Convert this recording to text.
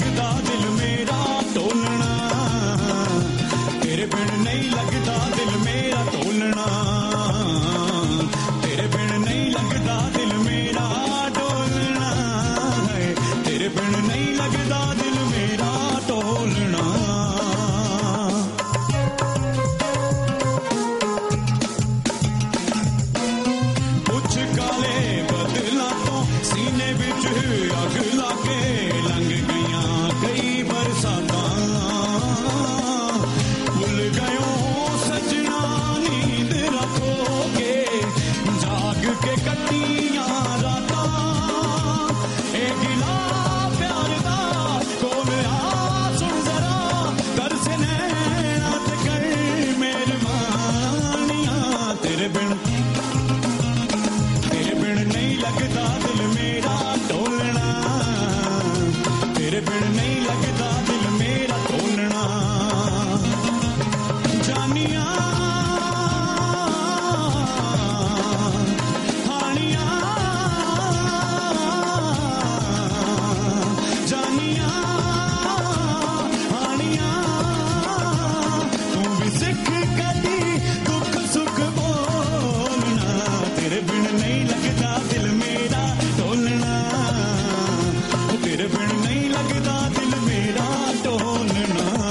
लगदा दिल मेरा टोलना, तेरे बिन नहीं लगदा दिल मेरा टोलना, तेरे बिन नहीं लगदा दिल मेरा टोलना, तेरे बिन नहीं लगदा दिल मेरा टोलना। कुछ काले बदला तो सीने विच अग लाके लंघ गईया कई बरसातां, भुल गयो सजना नींद रखोगे जाग के कटियां रातां, ए गिला प्यार दा कोल आ सुन जरा कर से नैना ते कर मेहरबानियां, तेरे बिन नहीं लगदा दिल मेरा टोलना, तेरे बिन नहीं लगदा दिल मेरा टोलना। जानिया हानिया, जानिया हानिया, तू भी सिख कदी दुख सुख बोलना, तेरे बिन नहीं लगदा दिल मेरा टोलना, तेरे बिन नहीं लगदा दिल मेरा टोलना।